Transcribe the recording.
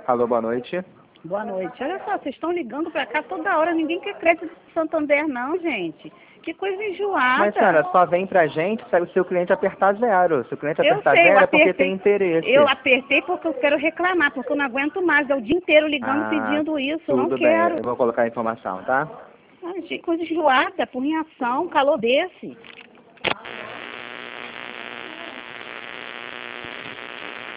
Alô, boa noite. Boa noite. Olha só, vocês estão ligando pra cá toda hora, ninguém quer crédito do Santander não, gente. Que coisa enjoada. Mas, senhora, só vem pra gente se o seu cliente apertar zero. Se o cliente apertar eu zero é apertei, porque tem interesse. eu apertei porque eu quero reclamar, porque eu não aguento mais. É o dia inteiro ligando pedindo isso, eu não tudo quero. bem, eu vou colocar a informação, tá? Ai, gente, coisa enjoada, por reação, calor desse.